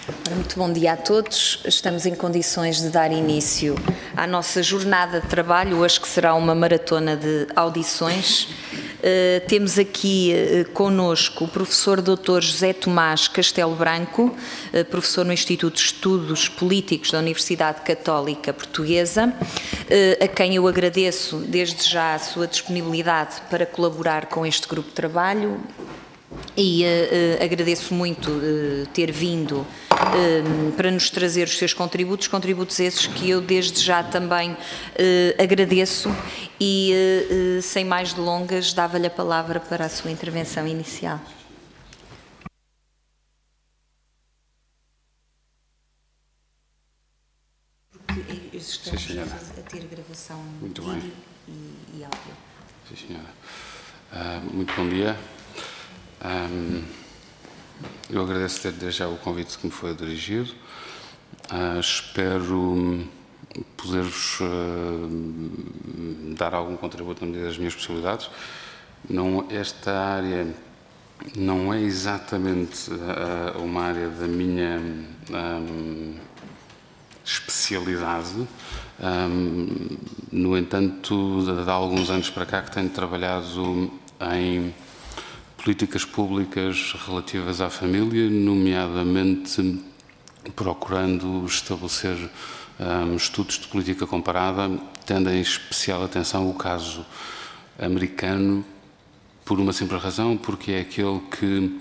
Muito bom dia a todos. Estamos em condições de dar início à nossa jornada de trabalho, hoje que será uma maratona de audições. Temos aqui connosco o professor Dr. José Tomás Castelo Branco, professor no Instituto de Estudos Políticos da Universidade Católica Portuguesa, a quem eu agradeço desde já a sua disponibilidade para colaborar com este grupo de trabalho. E agradeço muito ter vindo para nos trazer os seus contributos esses que eu desde já também agradeço e sem mais delongas dava-lhe a palavra para a sua intervenção inicial. Porque estamos a ter gravação muito de vídeo bem. E áudio. Sim, senhora. Muito bom dia. Eu agradeço desde já o convite que me foi dirigido. Espero poder-vos dar algum contributo na medida das minhas possibilidades. Esta área não é exatamente uma área da minha especialidade. No entanto, de alguns anos para cá que tenho trabalhado em políticas públicas relativas à família, nomeadamente procurando estabelecer estudos de política comparada, tendo em especial atenção o caso americano, por uma simples razão, porque é aquele que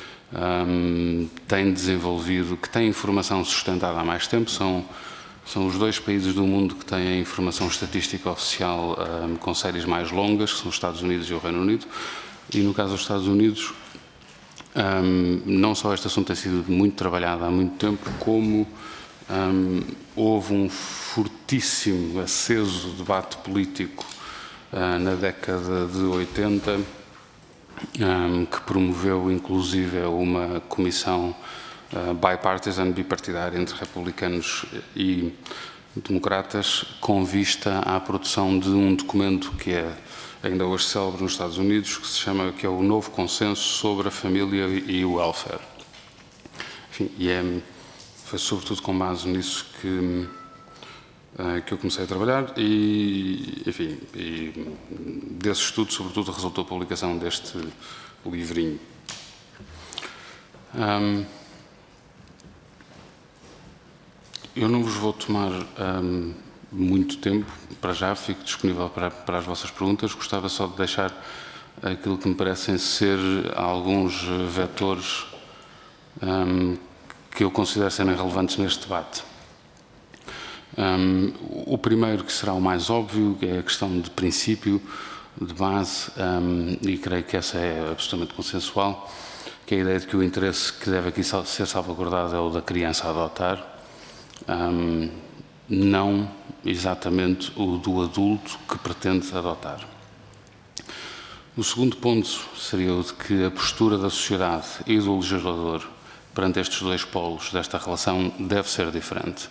tem desenvolvido, que tem informação sustentada há mais tempo, são os dois países do mundo que têm a informação estatística oficial com séries mais longas, que são os Estados Unidos e o Reino Unido. E no caso dos Estados Unidos, não só este assunto tem sido muito trabalhado há muito tempo, como houve um fortíssimo, aceso debate político na década de 80, que promoveu inclusive uma comissão bipartisan, bipartidária, entre republicanos e democratas, com vista à produção de um documento que é ainda hoje célebre nos Estados Unidos, que é o Novo Consenso sobre a Família e o Welfare. Enfim, foi sobretudo com base nisso que eu comecei a trabalhar e desse estudo, sobretudo, resultou a publicação deste livrinho. Eu não vos vou tomar muito tempo, para já, fico disponível para as vossas perguntas. Gostava só de deixar aquilo que me parecem ser alguns vetores que eu considero serem relevantes neste debate. O primeiro, que será o mais óbvio, é a questão de princípio, de base, e creio que essa é absolutamente consensual, que é a ideia de que o interesse que deve aqui ser salvaguardado é o da criança a adotar, não exatamente o do adulto que pretende adotar. O segundo ponto seria o de que a postura da sociedade e do legislador perante estes dois polos desta relação deve ser diferente.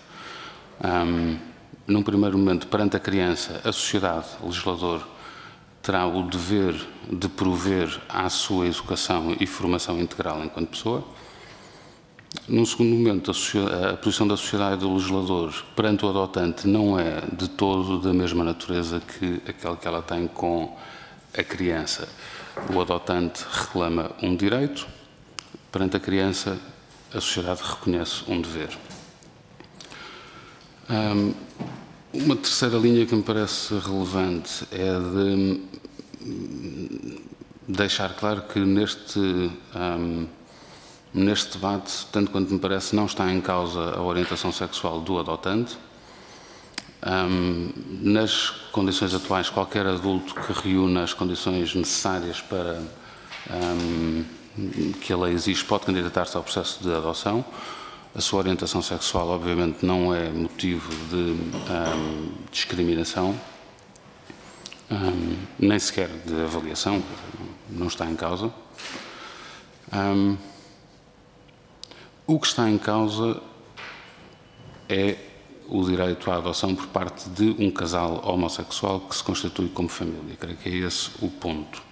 Num primeiro momento, perante a criança, a sociedade, o legislador, terá o dever de prover à sua educação e formação integral enquanto pessoa. Num segundo momento, a posição da sociedade e do legislador perante o adotante não é de todo da mesma natureza que aquela que ela tem com a criança. O adotante reclama um direito, perante a criança a sociedade reconhece um dever. Uma terceira linha que me parece relevante é de deixar claro que neste debate, tanto quanto me parece, não está em causa a orientação sexual do adotante. Nas condições atuais, qualquer adulto que reúna as condições necessárias para que a lei exige pode candidatar-se ao processo de adoção. A sua orientação sexual, obviamente, não é motivo de discriminação, nem sequer de avaliação, não está em causa. O que está em causa é o direito à adoção por parte de um casal homossexual que se constitui como família. Creio que é esse o ponto.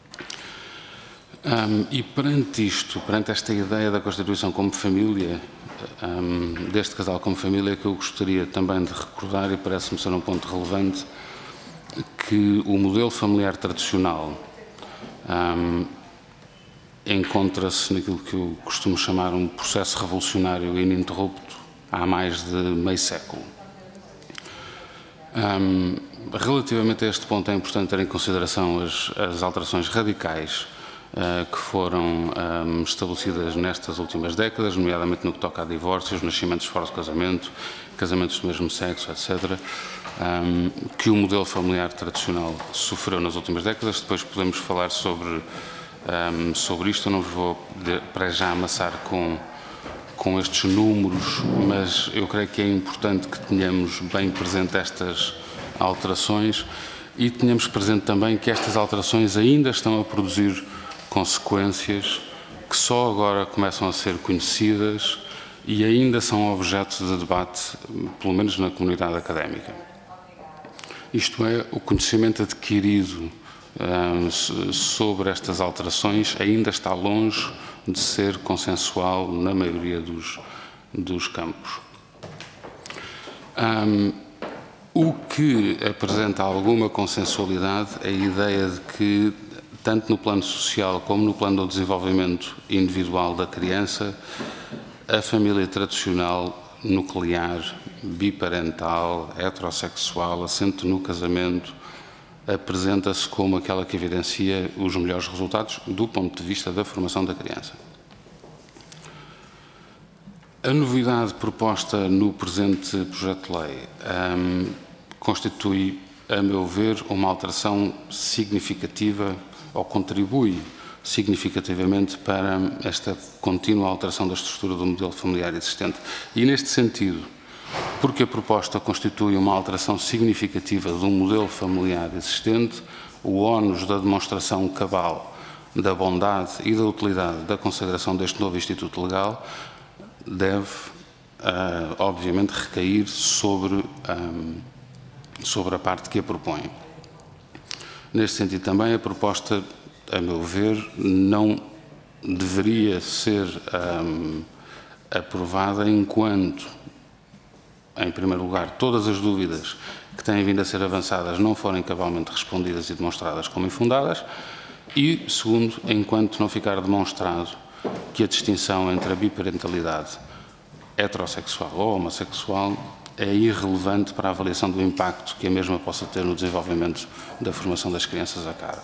E perante isto, perante esta ideia da constituição como família, deste casal como família que eu gostaria também de recordar, e parece-me ser um ponto relevante, que o modelo familiar tradicional encontra-se naquilo que eu costumo chamar um processo revolucionário ininterrupto há mais de meio século. Relativamente a este ponto é importante ter em consideração as alterações radicais que foram estabelecidas nestas últimas décadas, nomeadamente no que toca a divórcios, nascimentos fora de casamento, casamentos do mesmo sexo, etc., que o modelo familiar tradicional sofreu nas últimas décadas. Depois podemos falar sobre isto. Eu não vos vou para já amassar com estes números, mas eu creio que é importante que tenhamos bem presente estas alterações e tenhamos presente também que estas alterações ainda estão a produzir consequências que só agora começam a ser conhecidas e ainda são objeto de debate, pelo menos na comunidade académica. Isto é, o conhecimento adquirido sobre estas alterações ainda está longe de ser consensual na maioria dos campos. O que apresenta alguma consensualidade é a ideia de que, tanto no plano social como no plano do desenvolvimento individual da criança, a família tradicional, nuclear, biparental, heterossexual, assente no casamento, apresenta-se como aquela que evidencia os melhores resultados do ponto de vista da formação da criança. A novidade proposta no presente projeto de lei constitui, a meu ver, uma alteração significativa ou contribui significativamente para esta contínua alteração da estrutura do modelo familiar existente. E, neste sentido, porque a proposta constitui uma alteração significativa do modelo familiar existente, o ónus da demonstração cabal da bondade e da utilidade da consagração deste novo instituto legal deve, obviamente, recair sobre a parte que a propõe. Neste sentido também, a proposta, a meu ver, não deveria ser aprovada enquanto, em primeiro lugar, todas as dúvidas que têm vindo a ser avançadas não forem cabalmente respondidas e demonstradas como infundadas e, segundo, enquanto não ficar demonstrado que a distinção entre a biparentalidade heterossexual ou homossexual é irrelevante para a avaliação do impacto que a mesma possa ter no desenvolvimento da formação das crianças a cargo.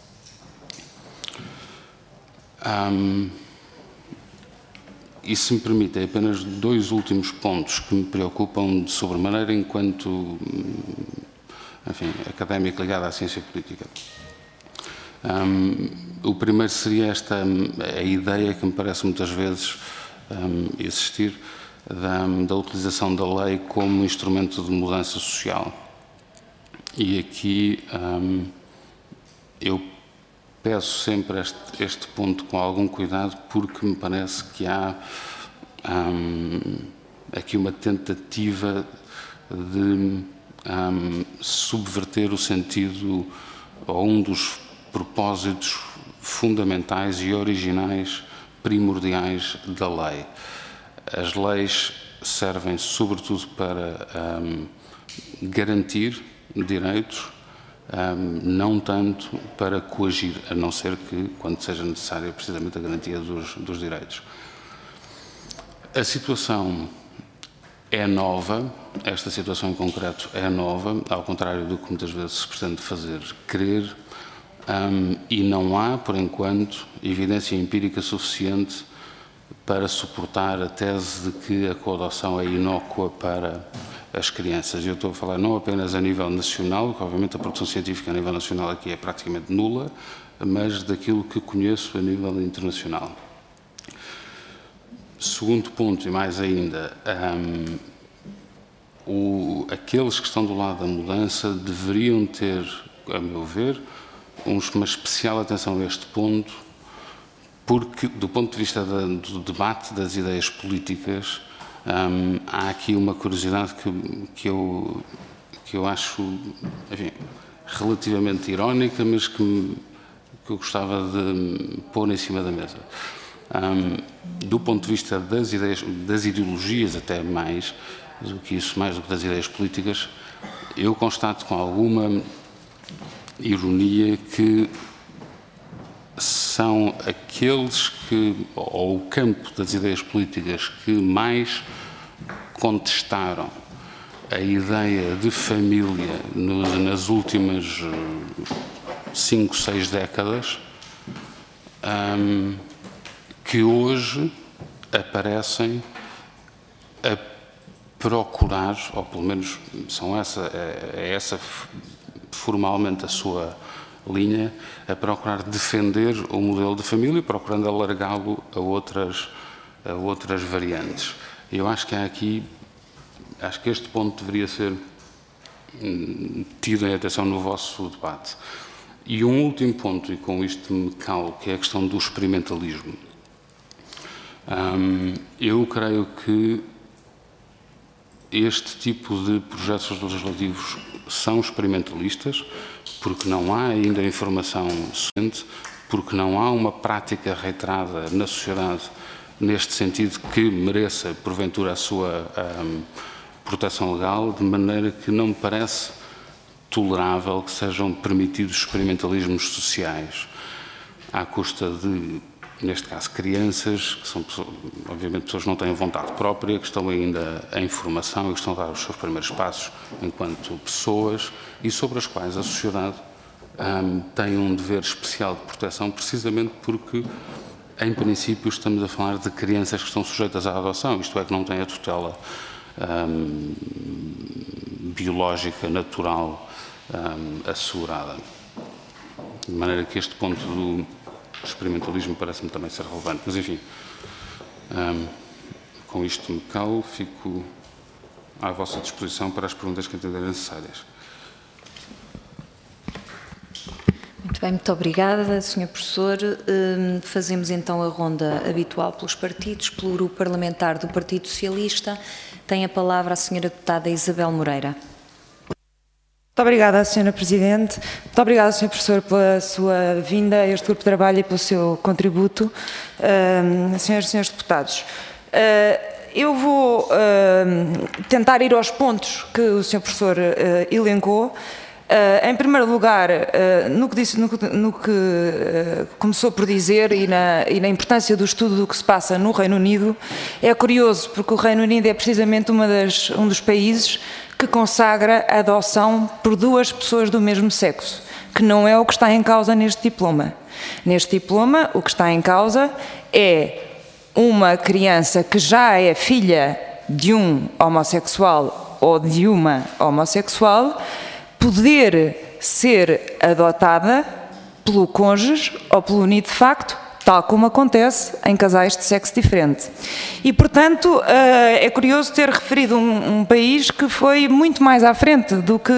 E, se me permitem, apenas dois últimos pontos que me preocupam de sobremaneira enquanto, enfim, académico ligado à ciência política. O primeiro seria a ideia que me parece muitas vezes existir da utilização da lei como instrumento de mudança social. E aqui eu peço sempre este ponto com algum cuidado, porque me parece que há aqui uma tentativa de subverter o sentido ou um dos propósitos fundamentais e originais, primordiais da lei. As leis servem sobretudo para garantir direitos, não tanto para coagir, a não ser que, quando seja necessária, precisamente a garantia dos direitos. A situação é nova, esta situação em concreto é nova, ao contrário do que muitas vezes se pretende fazer crer, e não há, por enquanto, evidência empírica suficiente para suportar a tese de que a coadoção é inócua para as crianças. Eu estou a falar não apenas a nível nacional, que obviamente a produção científica a nível nacional aqui é praticamente nula, mas daquilo que conheço a nível internacional. Segundo ponto, e mais ainda, aqueles que estão do lado da mudança deveriam ter, a meu ver, uma especial atenção a este ponto, porque, do ponto de vista do debate das ideias políticas, há aqui uma curiosidade que eu acho, enfim, relativamente irónica, mas que eu gostava de pôr em cima da mesa. Do ponto de vista das ideias, das ideologias até mais do que isso, mais do que das ideias políticas, eu constato com alguma ironia que são aqueles que, ou o campo das ideias políticas que mais contestaram a ideia de família nas últimas 5, 6 décadas, que hoje aparecem a procurar, ou pelo menos é essa formalmente a sua linha, a procurar defender o modelo de família, procurando alargá-lo a outras variantes. Eu acho que há aqui, acho que este ponto deveria ser tido em atenção no vosso debate. E um último ponto, e com isto me calo, que é a questão do experimentalismo. Eu creio que este tipo de projetos legislativos são experimentalistas, porque não há ainda informação suficiente, porque não há uma prática reiterada na sociedade neste sentido que mereça, porventura, a sua proteção legal, de maneira que não me parece tolerável que sejam permitidos experimentalismos sociais à custa de, neste caso, crianças, que são, obviamente, pessoas que não têm vontade própria, que estão ainda em formação e que estão a dar os seus primeiros passos enquanto pessoas e sobre as quais a sociedade tem um dever especial de proteção, precisamente porque, em princípio, estamos a falar de crianças que estão sujeitas à adoção, isto é, que não têm a tutela biológica, natural, assegurada. De maneira que este ponto do experimentalismo parece-me também ser relevante. Mas, enfim, com isto me calo, fico à vossa disposição para as perguntas que entenderem necessárias. Muito bem, muito obrigada, Sr. Professor. Fazemos então a ronda habitual pelos partidos. Pelo Grupo Parlamentar do Partido Socialista, tem a palavra a Sra. Deputada Isabel Moreira. Muito obrigada, Sra. Presidente. Muito obrigada, Sr. Professor, pela sua vinda a este grupo de trabalho e pelo seu contributo. Senhoras e senhores deputados, eu vou tentar ir aos pontos que o Sr. Professor elencou. Em primeiro lugar, no que começou por dizer e na importância do estudo do que se passa no Reino Unido, é curioso porque o Reino Unido é precisamente um dos países que consagra a adoção por duas pessoas do mesmo sexo, que não é o que está em causa neste diploma. Neste diploma, o que está em causa é uma criança que já é filha de um homossexual ou de uma homossexual, poder ser adotada pelo cônjuge ou pelo unido de facto, tal como acontece em casais de sexo diferente. E, portanto, é curioso ter referido um país que foi muito mais à frente do que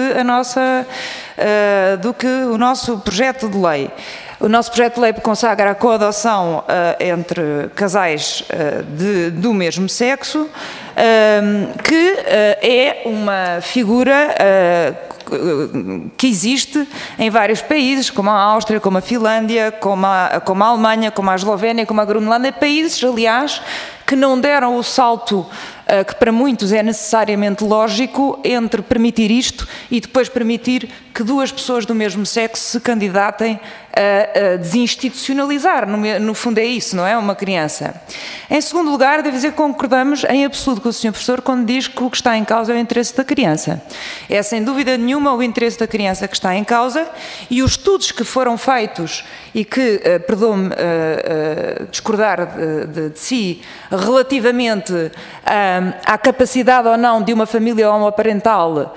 o nosso projeto de lei. O nosso projeto de lei consagra a coadoção entre casais do mesmo sexo, que é uma figura que existe em vários países, como a Áustria, como a Finlândia, como a Alemanha, como a Eslovénia, como a Groenlândia, países, aliás, que não deram o salto que para muitos é necessariamente lógico entre permitir isto e depois permitir que duas pessoas do mesmo sexo se candidatem a desinstitucionalizar. No fundo é isso, não é? Uma criança. Em segundo lugar, devo dizer que concordamos em absoluto com o Sr. Professor quando diz que o que está em causa é o interesse da criança. É sem dúvida nenhuma o interesse da criança que está em causa e os estudos que foram feitos e que, perdoe-me discordar de si, relativamente à capacidade ou não de uma família homoparental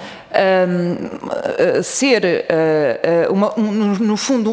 ser, no fundo,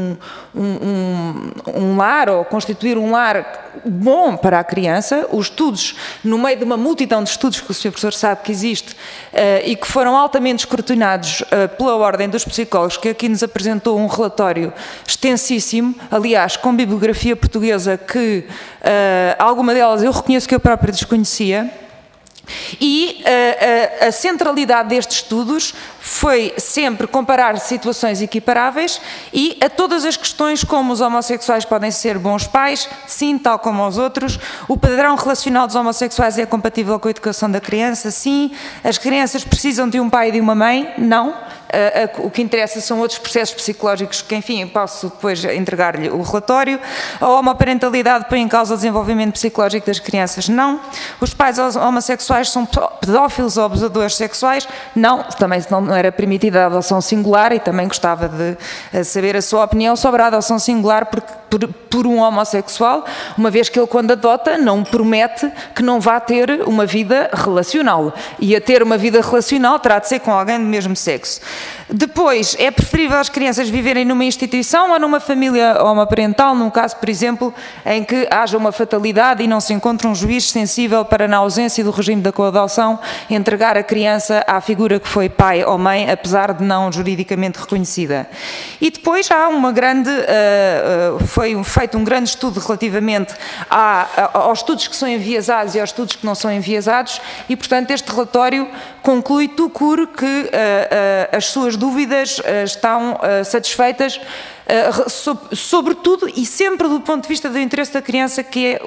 um lar ou constituir um lar bom para a criança. Os estudos, no meio de uma multidão de estudos que o Sr. Professor sabe que existe e que foram altamente escrutinados pela Ordem dos Psicólogos, que aqui nos apresentou um relatório extensíssimo, aliás, com bibliografia portuguesa que alguma delas eu reconheço que eu própria desconhecia. E a centralidade destes estudos foi sempre comparar situações equiparáveis e a todas as questões como os homossexuais podem ser bons pais, sim, tal como os outros, o padrão relacional dos homossexuais é compatível com a educação da criança, sim, as crianças precisam de um pai e de uma mãe, não, o que interessa são outros processos psicológicos que, enfim, posso depois entregar-lhe o relatório, a homoparentalidade põe em causa o desenvolvimento psicológico das crianças, não, os pais homossexuais são pedófilos ou abusadores sexuais, não, também não era permitida a adoção singular e também gostava de saber a sua opinião sobre a adoção singular por um homossexual, uma vez que ele quando adota não promete que não vá ter uma vida relacional e a ter uma vida relacional terá de ser com alguém do mesmo sexo. Depois, é preferível as crianças viverem numa instituição ou numa família homoparental, num caso, por exemplo, em que haja uma fatalidade e não se encontra um juiz sensível para, na ausência do regime da coadoção, entregar a criança à figura que foi pai ou mãe, apesar de não juridicamente reconhecida. E depois há uma grande, foi feito um grande estudo relativamente aos estudos que são enviesados e aos estudos que não são enviesados e, portanto, este relatório conclui tudo que as suas dúvidas estão satisfeitas, sobretudo e sempre do ponto de vista do interesse da criança, que é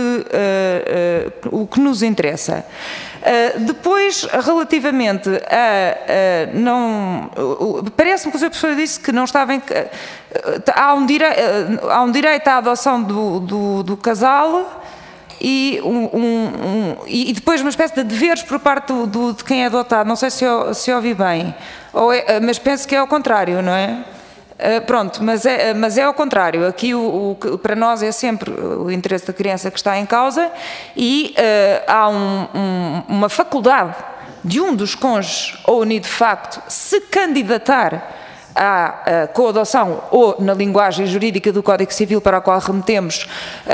o que nos interessa. Depois, relativamente a parece-me que o Sr. Professor disse que não estava há um direito à adoção do casal e depois uma espécie de deveres por parte de quem é adotado. Não sei se ouvi bem, mas penso que é ao contrário, não é? Pronto, mas é ao contrário. Aqui para nós é sempre o interesse da criança que está em causa e há uma faculdade de um dos cônjuges ou unido de facto se candidatar à coadoção ou, na linguagem jurídica do Código Civil para a qual remetemos,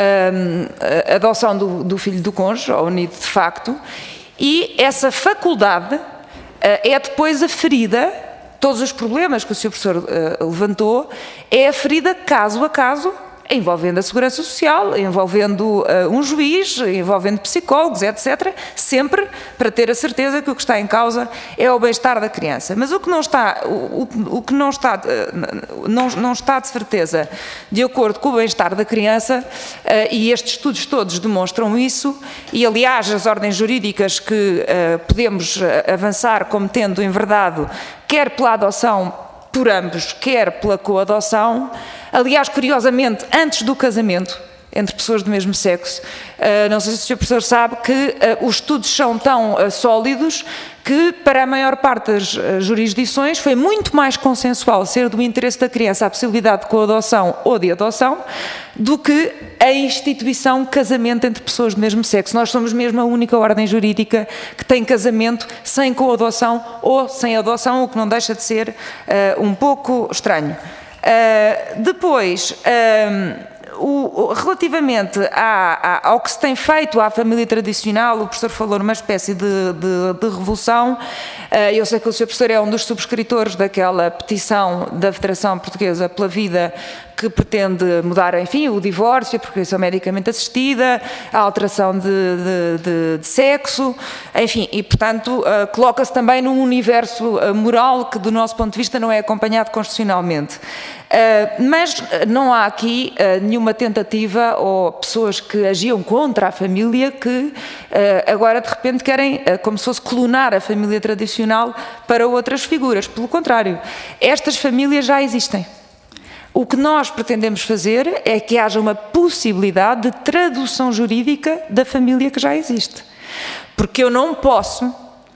a adoção do filho do cônjuge ou unido de facto, e essa faculdade é depois aferida. Todos os problemas que o Sr. Professor levantou é aferida caso a caso, envolvendo a Segurança Social, envolvendo um juiz, envolvendo psicólogos, etc., sempre para ter a certeza que o que está em causa é o bem-estar da criança. Mas o que não está, não está de certeza de acordo com o bem-estar da criança, e estes estudos todos demonstram isso, e aliás as ordens jurídicas que podemos avançar como tendo enverdado, quer pela adoção por ambos, quer pela coadoção. Aliás, curiosamente, antes do casamento entre pessoas do mesmo sexo, não sei se o Sr. Professor sabe que os estudos são tão sólidos que para a maior parte das jurisdições foi muito mais consensual ser do interesse da criança a possibilidade de coadoção ou de adoção do que a instituição casamento entre pessoas do mesmo sexo. Nós somos mesmo a única ordem jurídica que tem casamento sem coadoção ou sem adoção, o que não deixa de ser um pouco estranho. Depois, relativamente ao que se tem feito à família tradicional, o professor falou numa espécie de revolução. Eu sei que o Sr. Professor é um dos subscritores daquela petição da Federação Portuguesa pela Vida que pretende mudar, enfim, o divórcio, a procriação medicamente assistida, a alteração de sexo, enfim, e portanto coloca-se também num universo moral que do nosso ponto de vista não é acompanhado constitucionalmente. Mas não há aqui nenhuma tentativa ou pessoas que agiam contra a família que agora de repente querem, como se fosse clonar a família tradicional para outras figuras. Pelo contrário, estas famílias já existem. O que nós pretendemos fazer é que haja uma possibilidade de tradução jurídica da família que já existe. Porque eu não posso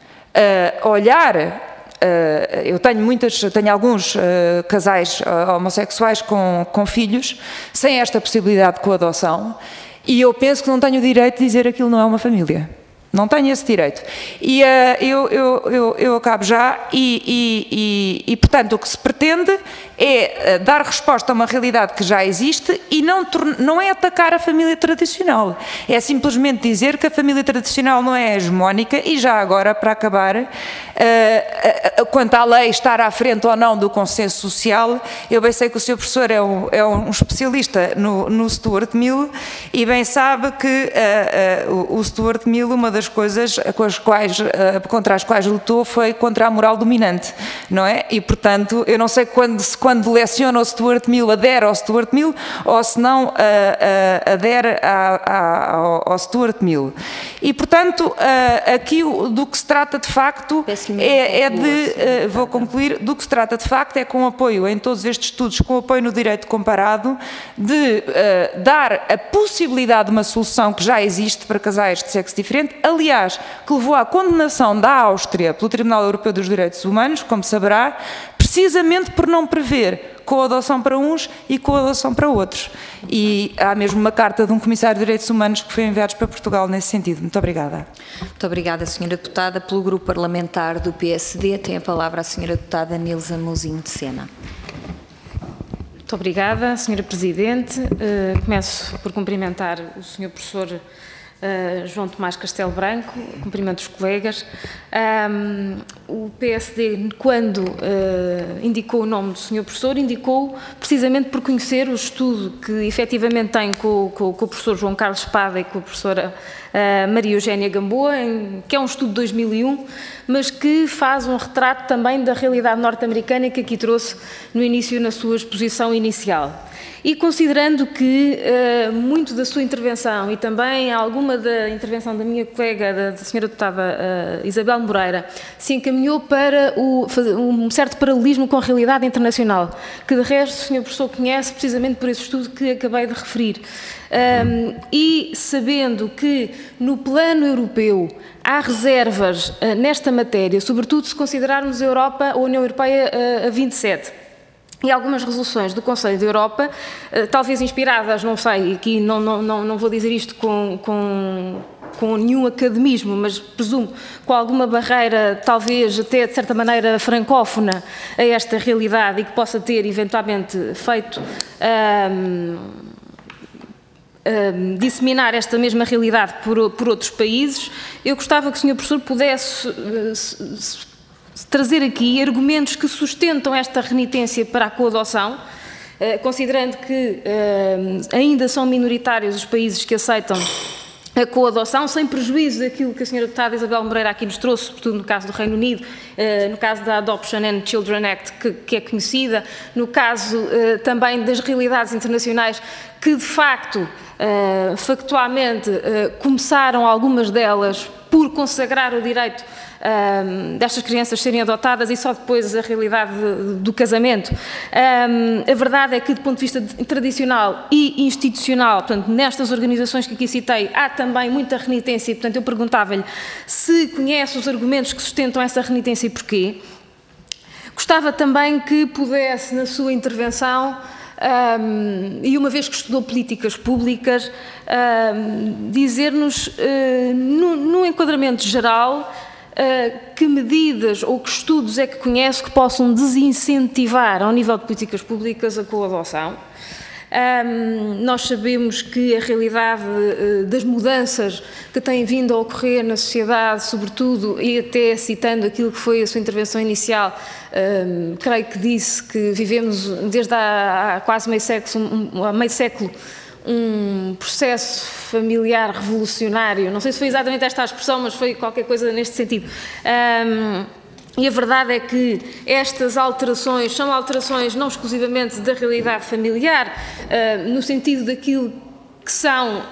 olhar... eu tenho alguns casais homossexuais com filhos sem esta possibilidade de coadoção e eu penso que não tenho o direito de dizer que aquilo não é uma família. Não tenho esse direito. E eu acabo já e, portanto, o que se pretende é dar resposta a uma realidade que já existe e não é atacar a família tradicional. É simplesmente dizer que a família tradicional não é hegemónica e já agora, para acabar, quanto à lei estar à frente ou não do consenso social, eu bem sei que o Sr. Professor é um especialista no Stuart Mill e bem sabe que o Stuart Mill, uma das das coisas contra as quais lutou foi contra a moral dominante, não é? E, portanto, eu não sei quando leciona o Stuart Mill, adere ao Stuart Mill, ou se não adere ao Stuart Mill. E, portanto, aqui do que se trata de facto vou concluir, do que se trata de facto é com apoio em todos estes estudos, com apoio no direito comparado, de dar a possibilidade de uma solução que já existe para casais de sexo diferente, aliás, que levou à condenação da Áustria pelo Tribunal Europeu dos Direitos Humanos, como saberá, precisamente por não prever coadoção para uns e coadoção para outros. E há mesmo uma carta de um Comissário de Direitos Humanos que foi enviada para Portugal nesse sentido. Muito obrigada. Muito obrigada, Sra. Deputada. Pelo Grupo Parlamentar do PSD, tem a palavra a Sra. Deputada Nilza Mouzinho de Sena. Muito obrigada, Sra. Presidente. Começo por cumprimentar o Sr. Professor João Tomás Castelo Branco, cumprimento os colegas. O PSD, quando indicou o nome do Sr. Professor, indicou precisamente por conhecer o estudo que efetivamente tem com o professor João Carlos Espada e com a professora Maria Eugénia Gamboa, que é um estudo de 2001, mas que faz um retrato também da realidade norte-americana que aqui trouxe no início, na sua exposição inicial. E considerando que muito da sua intervenção e também alguma da intervenção da minha colega, da Sra. Deputada Isabel Moreira, se encaminhou para um certo paralelismo com a realidade internacional, que de resto o Sr. Professor conhece precisamente por esse estudo que acabei de referir. E sabendo que no plano europeu há reservas nesta matéria, sobretudo se considerarmos a Europa, a União Europeia a 27, e algumas resoluções do Conselho da Europa, talvez inspiradas, não sei, aqui não vou dizer isto com nenhum academismo, mas presumo com alguma barreira, talvez até de certa maneira francófona, a esta realidade e que possa ter eventualmente feito disseminar esta mesma realidade por outros países. Eu gostava que o Sr. Professor pudesse trazer aqui argumentos que sustentam esta renitência para a coadoção, considerando que ainda são minoritários os países que aceitam a coadoção, sem prejuízo daquilo que a Sra. Deputada Isabel Moreira aqui nos trouxe, sobretudo no caso do Reino Unido, no caso da Adoption and Children Act, que é conhecida, no caso também das realidades internacionais, que de facto, factualmente, começaram algumas delas por consagrar o direito destas crianças serem adotadas e só depois a realidade do casamento. A verdade é que, do ponto de vista tradicional e institucional, portanto, nestas organizações que aqui citei, há também muita renitência e, portanto, eu perguntava-lhe se conhece os argumentos que sustentam essa renitência e porquê. Gostava também que pudesse, na sua intervenção, e uma vez que estudou políticas públicas, dizer-nos, no enquadramento geral, que medidas ou que estudos é que conhece que possam desincentivar, ao nível de políticas públicas, a coadoção. Nós sabemos que a realidade das mudanças que têm vindo a ocorrer na sociedade, sobretudo, e até citando aquilo que foi a sua intervenção inicial, creio que disse que vivemos desde há quase meio século um processo familiar revolucionário. Não sei se foi exatamente esta a expressão, mas foi qualquer coisa neste sentido. E a verdade é que estas alterações são alterações não exclusivamente da realidade familiar, no sentido daquilo que são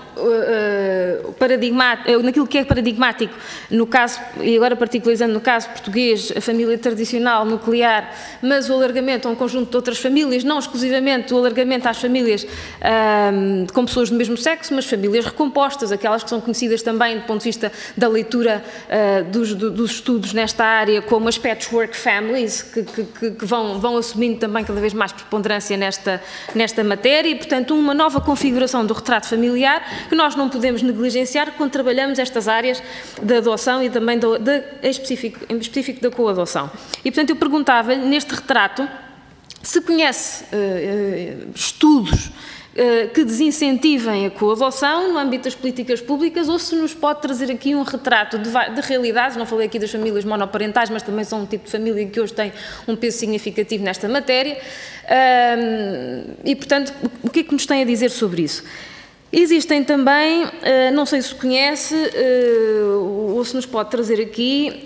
naquilo que é paradigmático, no caso, e agora particularizando no caso português, a família tradicional, nuclear, mas o alargamento a um conjunto de outras famílias, não exclusivamente o alargamento às famílias com pessoas do mesmo sexo, mas famílias recompostas, aquelas que são conhecidas também do ponto de vista da leitura dos estudos nesta área, como as patchwork families, que vão assumindo também cada vez mais preponderância nesta matéria, e, portanto, uma nova configuração do retrato familiar que nós não podemos negligenciar quando trabalhamos estas áreas da adoção e também em específico da coadoção. E, portanto, eu perguntava-lhe, neste retrato, se conhece estudos que desincentivem a coadoção no âmbito das políticas públicas, ou se nos pode trazer aqui um retrato de realidades. Não falei aqui das famílias monoparentais, mas também são um tipo de família que hoje tem um peso significativo nesta matéria. E, portanto, o que é que nos tem a dizer sobre isso? Existem também, não sei se conhece ou se nos pode trazer aqui,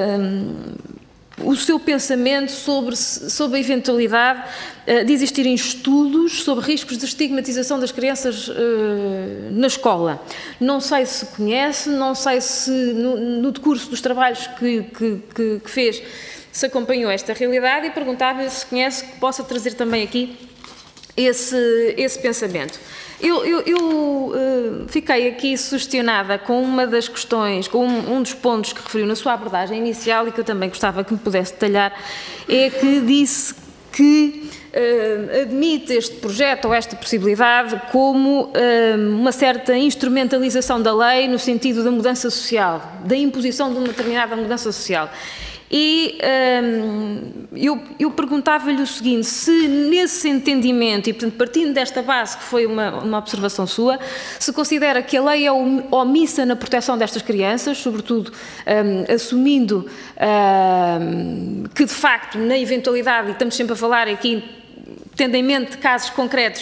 o seu pensamento sobre a eventualidade de existirem estudos sobre riscos de estigmatização das crianças na escola. Não sei se conhece, não sei se no decurso dos trabalhos que fez se acompanhou esta realidade, e perguntava-lhe se conhece, que possa trazer também aqui esse pensamento. Eu fiquei aqui sugestionada com uma das questões, com um dos pontos que referiu na sua abordagem inicial e que eu também gostava que me pudesse detalhar, é que disse que admite este projeto ou esta possibilidade como uma certa instrumentalização da lei no sentido da mudança social, da imposição de uma determinada mudança social. E eu perguntava-lhe o seguinte, se nesse entendimento, e portanto partindo desta base que foi uma observação sua, se considera que a lei é omissa na proteção destas crianças, sobretudo assumindo que de facto na eventualidade, e estamos sempre a falar aqui, tendo em mente casos concretos,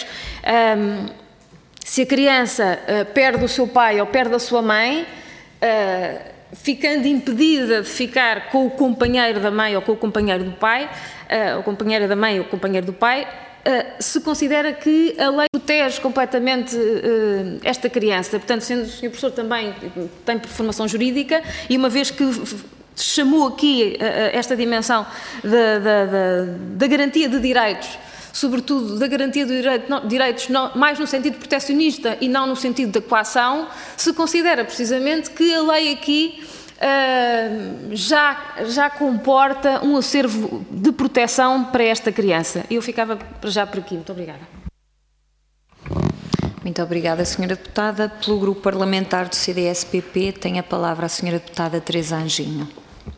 se a criança perde o seu pai ou perde a sua mãe, ficando impedida de ficar com o companheiro da mãe ou com o companheiro do pai, ou companheira da mãe ou companheiro do pai, se considera que a lei protege completamente esta criança. Portanto, sendo o Sr. Professor também tem formação jurídica, e uma vez que chamou aqui esta dimensão da garantia de direitos, sobretudo da garantia de direitos mais no sentido protecionista e não no sentido da coação, se considera precisamente que a lei aqui já comporta um acervo de proteção para esta criança. Eu ficava para já por aqui. Muito obrigada. Muito obrigada, Sra. Deputada. Pelo Grupo Parlamentar do CDS-PP, tem a palavra a Sra. Deputada Teresa Anjinho.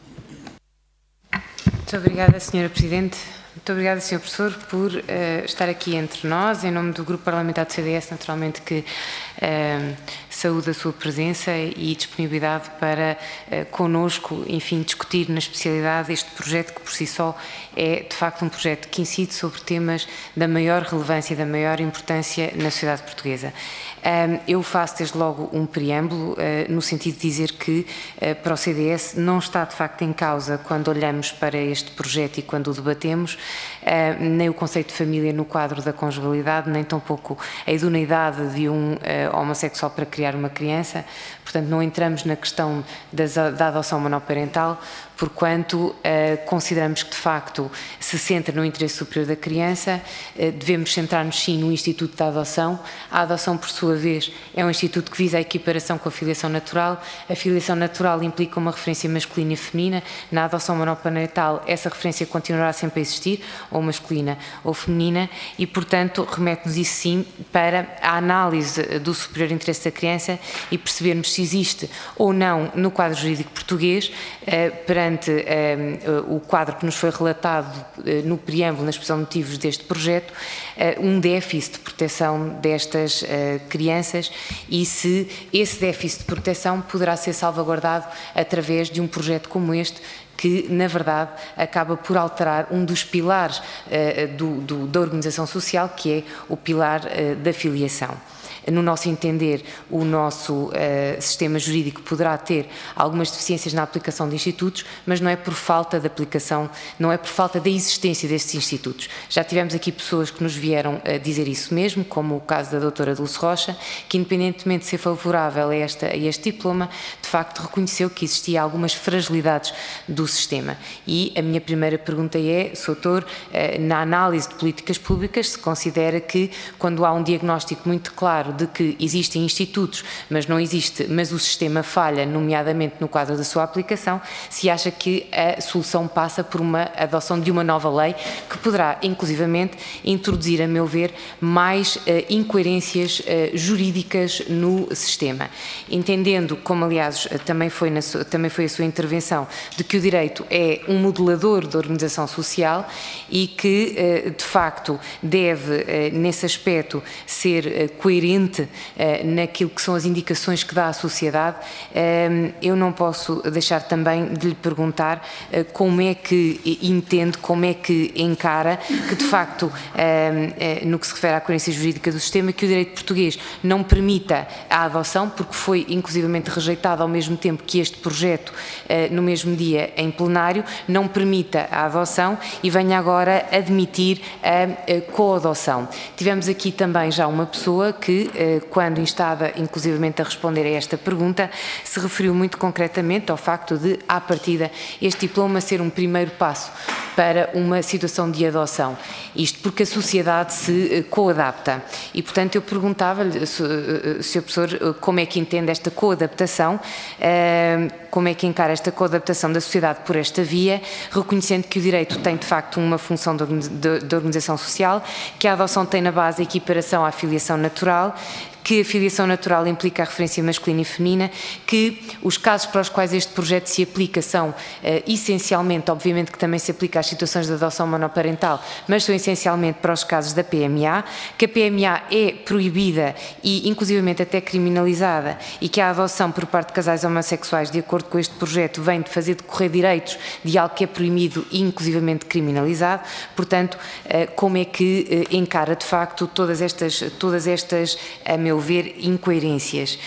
Muito obrigada, Sra. Presidente. Muito obrigada, Sr. Professor, por estar aqui entre nós. Em nome do Grupo Parlamentar do CDS, naturalmente que saúdo a sua presença e disponibilidade para connosco, enfim, discutir na especialidade este projeto que por si só é, de facto, um projeto que incide sobre temas da maior relevância e da maior importância na sociedade portuguesa. Eu faço desde logo um preâmbulo no sentido de dizer que para o CDS não está de facto em causa, quando olhamos para este projeto e quando o debatemos, nem o conceito de família no quadro da conjugalidade, nem tampouco a idoneidade de um homossexual para criar uma criança. Portanto, não entramos na questão da adoção monoparental, porquanto consideramos que, de facto, se centra no interesse superior da criança, devemos centrar-nos, sim, no Instituto da Adoção. A adoção, por sua vez, é um instituto que visa a equiparação com a filiação natural. A filiação natural implica uma referência masculina e feminina. Na adoção monoparental, essa referência continuará sempre a existir, ou masculina ou feminina, e, portanto, remete-nos isso, sim, para a análise do superior interesse da criança e percebermos se existe ou não, no quadro jurídico português, perante o quadro que nos foi relatado no preâmbulo, na exposição de motivos deste projeto, um déficit de proteção destas crianças, e se esse déficit de proteção poderá ser salvaguardado através de um projeto como este, que, na verdade, acaba por alterar um dos pilares da organização social, que é o pilar da filiação. No nosso entender, o nosso sistema jurídico poderá ter algumas deficiências na aplicação de institutos, mas não é por falta de aplicação, não é por falta da existência destes institutos. Já tivemos aqui pessoas que nos vieram dizer isso mesmo, como o caso da doutora Dulce Rocha, que, independentemente de ser favorável a este diploma, de facto reconheceu que existia algumas fragilidades do sistema. E a minha primeira pergunta é, Sr. Doutor, na análise de políticas públicas, se considera que, quando há um diagnóstico muito claro de que existem institutos, mas o sistema falha, nomeadamente no quadro da sua aplicação, se acha que a solução passa por uma adoção de uma nova lei que poderá, inclusivamente, introduzir, a meu ver, mais incoerências jurídicas no sistema. Entendendo, como aliás também foi a sua intervenção, de que o direito é um modelador da organização social e que, de facto, deve, nesse aspecto, ser coerente coerente naquilo que são as indicações que dá à sociedade, eu não posso deixar também de lhe perguntar como é que entende, como é que encara que, de facto, no que se refere à coerência jurídica do sistema, que o direito português não permita a adoção, porque foi inclusivamente rejeitado ao mesmo tempo que este projeto, no mesmo dia em plenário, não permita a adoção e venha agora admitir a coadoção. Tivemos aqui também já uma pessoa que, quando instada inclusivamente a responder a esta pergunta, se referiu muito concretamente ao facto de, à partida, este diploma ser um primeiro passo para uma situação de adoção. Isto porque a sociedade se coadapta. E, portanto, eu perguntava-lhe, Sr. Professor, como é que entende esta coadaptação, como é que encara esta coadaptação da sociedade por esta via, reconhecendo que o direito tem, de facto, uma função de organização social, que a adoção tem na base a equiparação à filiação natural, que a filiação natural implica a referência masculina e feminina, que os casos para os quais este projeto se aplica são essencialmente, obviamente que também se aplica às situações de adoção monoparental, mas são essencialmente para os casos da PMA, que a PMA é proibida e inclusivamente até criminalizada e que a adoção por parte de casais homossexuais, de acordo com este projeto, vem de fazer decorrer direitos de algo que é proibido e inclusivamente criminalizado. Portanto, como é que encara de facto todas estas, a meu ver, incoerências?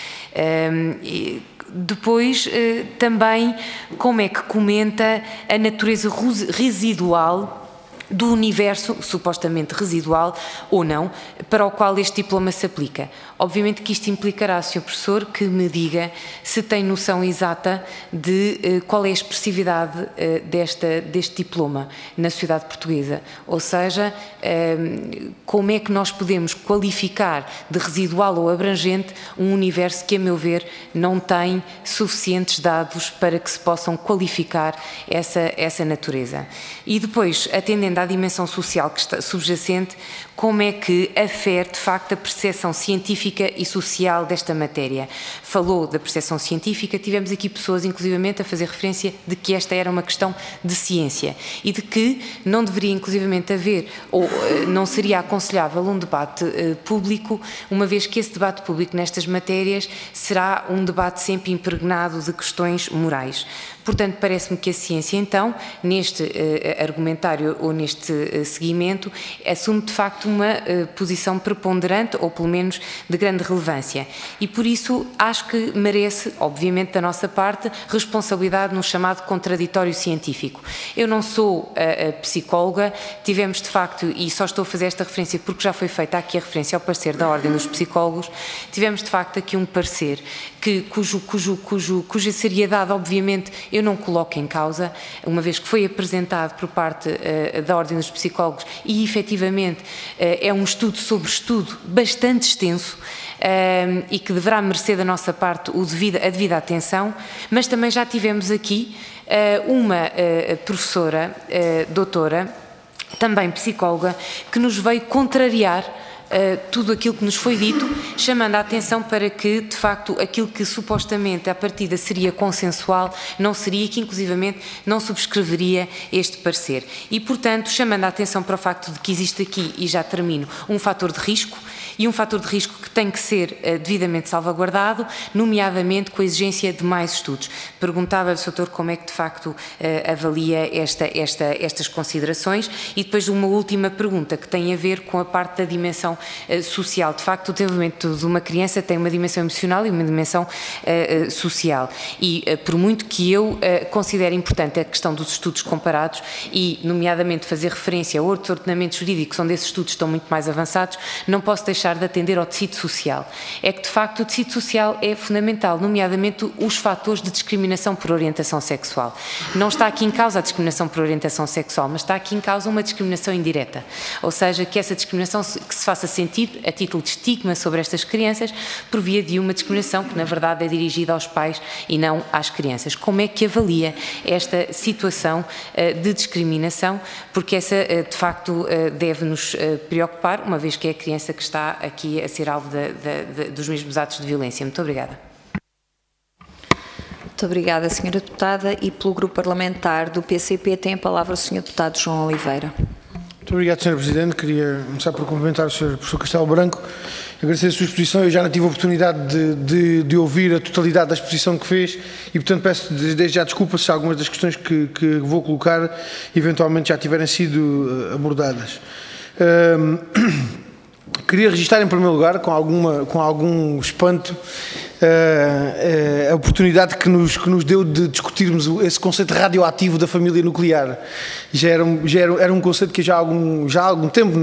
Depois, também, como é que comenta a natureza residual do universo, supostamente residual ou não, para o qual este diploma se aplica? Obviamente que isto implicará, Sr. Professor, que me diga se tem noção exata de qual é a expressividade deste diploma na sociedade portuguesa. Ou seja, como é que nós podemos qualificar de residual ou abrangente um universo que, a meu ver, não tem suficientes dados para que se possam qualificar essa natureza. E depois, atendendo à dimensão social que está subjacente, como é que afere, de facto, a percepção científica e social desta matéria? Falou da percepção científica, tivemos aqui pessoas, inclusivamente, a fazer referência de que esta era uma questão de ciência e de que não deveria, inclusivamente, haver, ou não seria aconselhável um debate público, uma vez que esse debate público nestas matérias será um debate sempre impregnado de questões morais. Portanto, parece-me que a ciência, então, neste argumentário ou neste seguimento, assume de facto uma posição preponderante ou pelo menos de grande relevância. E por isso acho que merece, obviamente da nossa parte, responsabilidade no chamado contraditório científico. Eu não sou psicóloga, tivemos de facto, e só estou a fazer esta referência porque já foi feita aqui a referência ao parecer da Ordem dos Psicólogos, tivemos de facto aqui um parecer cuja seriedade, obviamente, eu não coloco em causa, uma vez que foi apresentado por parte da Ordem dos Psicólogos e, efetivamente, é um estudo sobre estudo bastante extenso e que deverá merecer da nossa parte a devida atenção, mas também já tivemos aqui uma professora, doutora, também psicóloga, que nos veio contrariar tudo aquilo que nos foi dito, chamando a atenção para que, de facto, aquilo que supostamente à partida seria consensual, não seria, que inclusivamente não subscreveria este parecer. E, portanto, chamando a atenção para o facto de que existe aqui, e já termino, um fator de risco, e um fator de risco que tem que ser devidamente salvaguardado, nomeadamente com a exigência de mais estudos. Perguntava-lhe, Sr. Doutor, como é que de facto avalia estas considerações, e depois uma última pergunta que tem a ver com a parte da dimensão social. De facto, o desenvolvimento de uma criança tem uma dimensão emocional e uma dimensão social, e por muito que eu considere importante a questão dos estudos comparados e, nomeadamente, fazer referência a outros ordenamentos jurídicos onde esses estudos estão muito mais avançados, não posso deixar de atender ao tecido social. É que, de facto, o tecido social é fundamental, nomeadamente os fatores de discriminação por orientação sexual. Não está aqui em causa a discriminação por orientação sexual, mas está aqui em causa uma discriminação indireta. Ou seja, que essa discriminação que se faça sentir a título de estigma sobre estas crianças por via de uma discriminação que, na verdade, é dirigida aos pais e não às crianças. Como é que avalia esta situação de discriminação? Porque essa, de facto, deve-nos preocupar, uma vez que é a criança que está aqui a ser alvo dos mesmos atos de violência. Muito obrigada. Muito obrigada, Sra. Deputada. E pelo Grupo Parlamentar do PCP tem a palavra o Sr. Deputado João Oliveira. Muito obrigado, Sra. Presidente. Queria começar por cumprimentar o Sr. Professor Castelo Branco agradecer a sua exposição. Eu já não tive a oportunidade de ouvir a totalidade da exposição que fez e, portanto, peço desde já desculpas se algumas das questões que vou colocar eventualmente já tiverem sido abordadas. Queria registrar em primeiro lugar, com algum espanto, a oportunidade que nos deu de discutirmos esse conceito radioativo da família nuclear. Era um conceito que já há algum tempo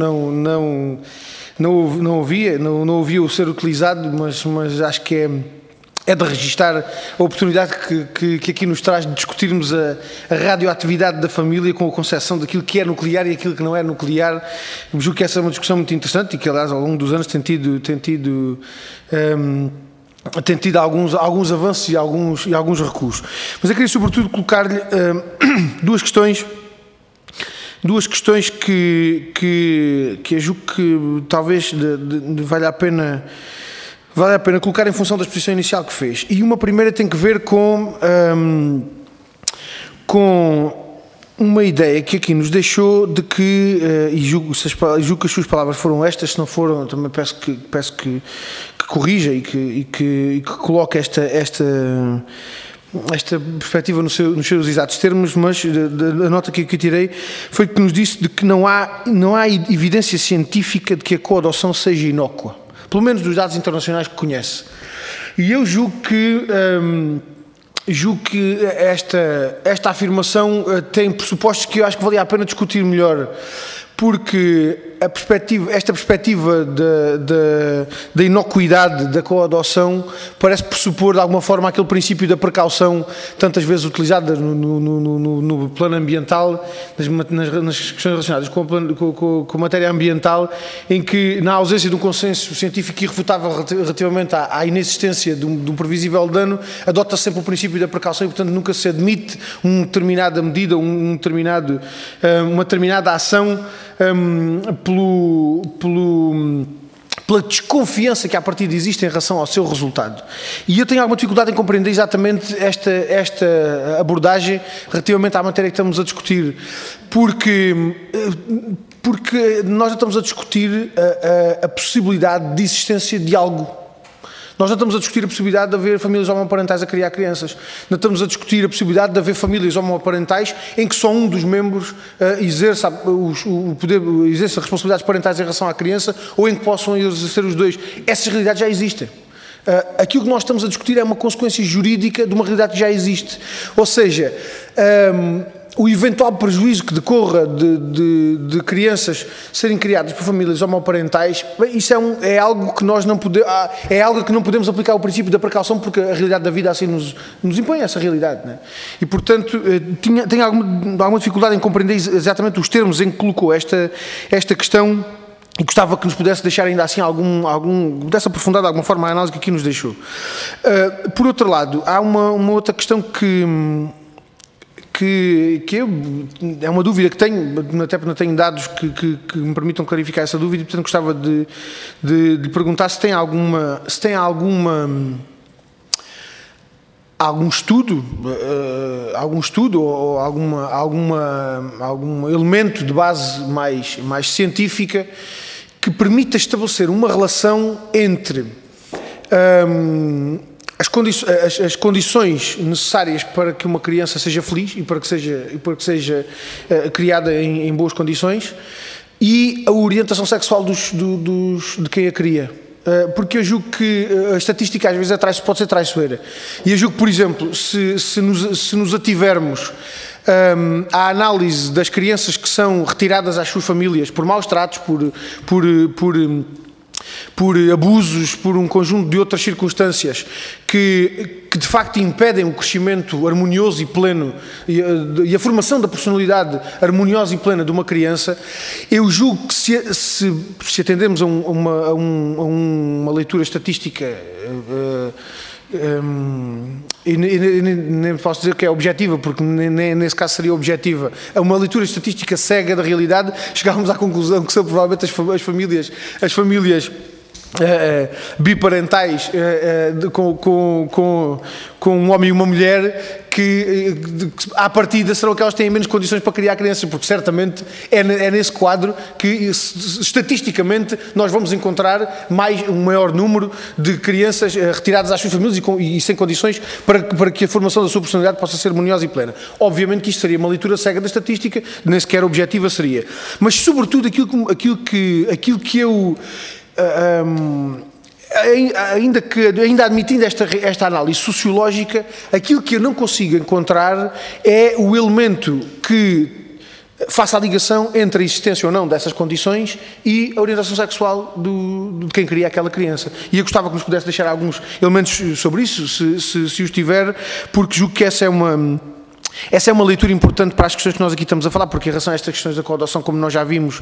não ouvia o ser utilizado, mas acho que é de registar a oportunidade que aqui nos traz de discutirmos a radioatividade da família com a concepção daquilo que é nuclear e aquilo que não é nuclear. Eu julgo que essa é uma discussão muito interessante e que, aliás, ao longo dos anos tem tido alguns avanços e alguns recuos. Mas eu queria, sobretudo, colocar-lhe duas questões que eu julgo que talvez valha a pena colocar em função da exposição inicial que fez. E uma primeira tem que ver com uma ideia que aqui nos deixou de que, e julgo que as suas palavras foram estas, se não foram, também peço que corrija e que coloque esta perspectiva nos seus exatos termos, mas a nota que eu tirei foi que nos disse de que não há evidência científica de que a coadoção seja inócua, pelo menos dos dados internacionais que conhece. E eu julgo que esta afirmação tem pressupostos que eu acho que valia a pena discutir melhor, porque esta perspectiva da inocuidade da coadoção parece pressupor de alguma forma aquele princípio da precaução tantas vezes utilizado no plano ambiental, nas questões relacionadas com a matéria ambiental, em que, na ausência de um consenso científico irrefutável relativamente à inexistência de um previsível dano, adota-se sempre o princípio da precaução e, portanto, nunca se admite uma determinada medida, uma determinada ação pela desconfiança que a partir existe em relação ao seu resultado. E eu tenho alguma dificuldade em compreender exatamente esta abordagem relativamente à matéria que estamos a discutir, porque nós já estamos a discutir a possibilidade de existência de algo. Nós não estamos a discutir a possibilidade de haver famílias homoparentais a criar crianças. Não estamos a discutir a possibilidade de haver famílias homoparentais em que só um dos membros exerça responsabilidades parentais em relação à criança ou em que possam exercer os dois. Essas realidades já existem. Aquilo que nós estamos a discutir é uma consequência jurídica de uma realidade que já existe. Ou seja, o eventual prejuízo que decorra de crianças serem criadas por famílias homoparentais, isso é algo que nós não podemos aplicar o princípio da precaução, porque a realidade da vida assim nos impõe essa realidade, não é? E, portanto, tenho alguma dificuldade em compreender exatamente os termos em que colocou esta questão e gostava que nos pudesse deixar ainda assim pudesse aprofundar de alguma forma a análise que aqui nos deixou. Por outro lado, há uma outra questão que é uma dúvida que tenho, até porque não tenho dados que me permitam clarificar essa dúvida, e portanto gostava de lhe perguntar se tem algum estudo ou algum elemento de base mais científica que permita estabelecer uma relação entre as condições necessárias para que uma criança seja feliz e para que seja criada em boas condições e a orientação sexual de quem a cria. Porque eu julgo que a estatística às vezes pode ser traiçoeira. E eu julgo que, por exemplo, se nos ativermos à análise das crianças que são retiradas às suas famílias por maus tratos, por abusos, por um conjunto de outras circunstâncias que de facto impedem o crescimento harmonioso e pleno e a formação da personalidade harmoniosa e plena de uma criança, eu julgo que se atendemos a uma leitura estatística e nem posso dizer que é objetiva, porque nem nesse caso seria objetiva, a uma leitura estatística cega da realidade, chegávamos à conclusão que são provavelmente as famílias biparentais com um homem e uma mulher que à partida serão aquelas que têm menos condições para criar crianças, porque certamente é nesse quadro que estatisticamente nós vamos encontrar um maior número de crianças retiradas às suas famílias e sem condições para que a formação da sua personalidade possa ser harmoniosa e plena. Obviamente que isto seria uma leitura cega da estatística, nem sequer objetiva seria. Mas sobretudo aquilo que eu ainda admitindo esta análise sociológica, aquilo que eu não consigo encontrar é o elemento que faça a ligação entre a existência ou não dessas condições e a orientação sexual de quem cria aquela criança. E eu gostava que nos pudesse deixar alguns elementos sobre isso, se os tiver, porque julgo que essa é uma leitura importante para as questões que nós aqui estamos a falar, porque em relação a estas questões da coadoção, como nós já vimos,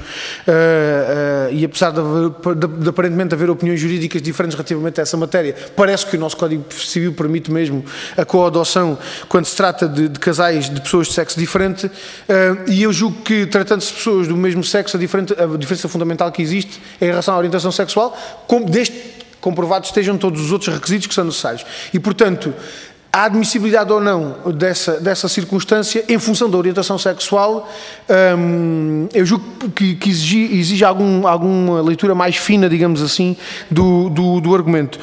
e apesar de aparentemente haver opiniões jurídicas diferentes relativamente a essa matéria, parece que o nosso Código Civil permite mesmo a coadoção quando se trata de casais de pessoas de sexo diferente, e eu julgo que, tratando-se de pessoas do mesmo sexo, a diferença fundamental que existe é em relação à orientação sexual, desde que comprovados estejam todos os outros requisitos que são necessários. E, portanto, a admissibilidade ou não dessa circunstância, em função da orientação sexual, eu julgo que exige alguma leitura mais fina, digamos assim, do argumento.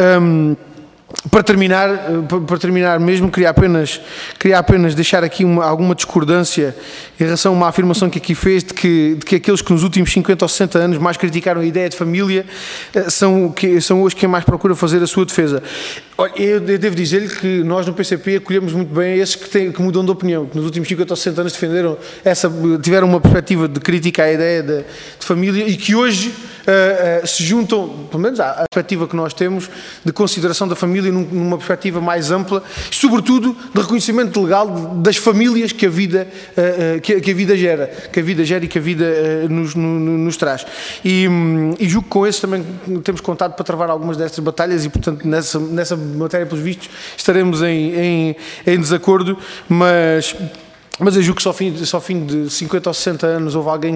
Para terminar mesmo, queria apenas deixar aqui alguma discordância em relação a uma afirmação que aqui fez de que aqueles que nos últimos 50 ou 60 anos mais criticaram a ideia de família são hoje quem mais procura fazer a sua defesa. Olha, eu devo dizer-lhe que nós no PCP acolhemos muito bem esses que mudam de opinião, que nos últimos 50 ou 60 anos tiveram uma perspectiva de crítica à ideia de família e que hoje se juntam, pelo menos à perspectiva que nós temos, de consideração da família numa perspectiva mais ampla, sobretudo de reconhecimento legal das famílias que a vida gera e que a vida nos traz. E julgo que com esses também temos contado para travar algumas destas batalhas e, portanto, nessa matéria, pelos vistos, estaremos em desacordo, mas eu julgo que só ao fim de 50 ou 60 anos houve alguém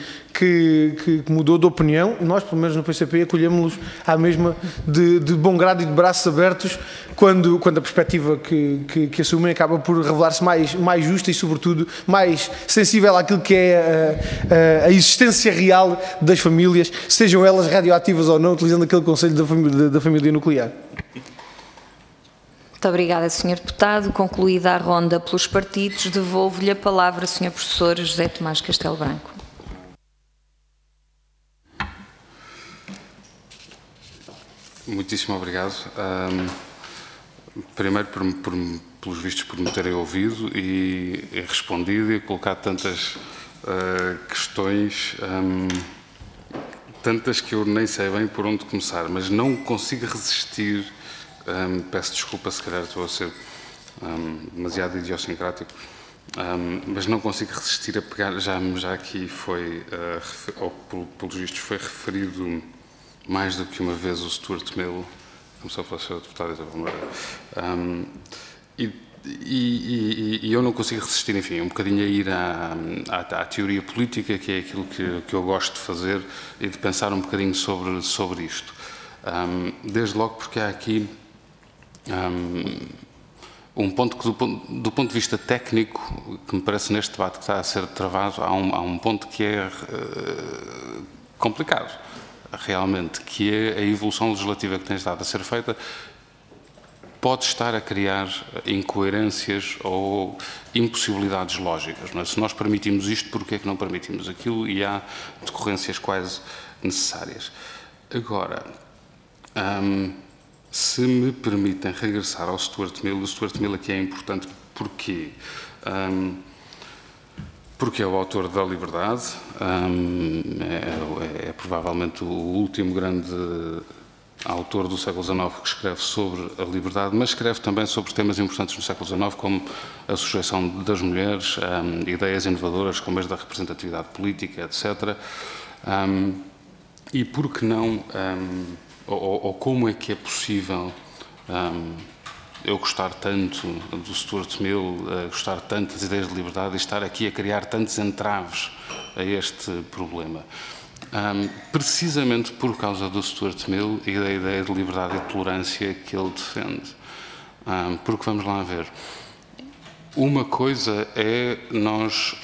que mudou de opinião. Nós, pelo menos no PCP, acolhemos-los à mesma de bom grado e de braços abertos quando a perspectiva que assumem acaba por revelar-se mais justa e, sobretudo, mais sensível àquilo que é a existência real das famílias, sejam elas radioativas ou não, utilizando aquele conceito da família nuclear. Muito obrigada, Sr. Deputado. Concluída a ronda pelos partidos, devolvo-lhe a palavra, Sr. Professor José Tomás Castelo Branco. Muitíssimo obrigado. Primeiro, pelos vistos, por me terem ouvido e respondido e colocado tantas questões, tantas que eu nem sei bem por onde começar, mas não consigo resistir. Peço desculpa, se calhar estou a ser demasiado idiosincrático, mas não consigo resistir a pegar, já aqui foi, ou pelos vistos foi referido mais do que uma vez o Stuart Mill, como se eu fosse o deputado Isabel Moreira, e eu não consigo resistir, enfim, um bocadinho a ir à teoria política, que é aquilo que eu gosto de fazer e de pensar um bocadinho sobre isto. Desde logo porque há aqui um ponto que, do ponto de vista técnico, que me parece neste debate que está a ser travado, há um ponto que é complicado, realmente, que é a evolução legislativa que tem estado a ser feita, pode estar a criar incoerências ou impossibilidades lógicas. Não é? Se nós permitimos isto, porquê é que não permitimos aquilo? E há decorrências quase necessárias. Agora, se me permitem regressar ao Stuart Mill, o Stuart Mill aqui é importante porque é o autor da Liberdade, é provavelmente o último grande autor do século XIX que escreve sobre a liberdade, mas escreve também sobre temas importantes no século XIX, como a sujeição das mulheres, ideias inovadoras como as da representatividade política, etc. E por que não... Ou como é que é possível eu gostar tanto do Stuart Mill, gostar tanto das ideias de liberdade e estar aqui a criar tantos entraves a este problema? precisamente por causa do Stuart Mill e da ideia de liberdade e tolerância que ele defende. Porque vamos lá ver. Uma coisa é nós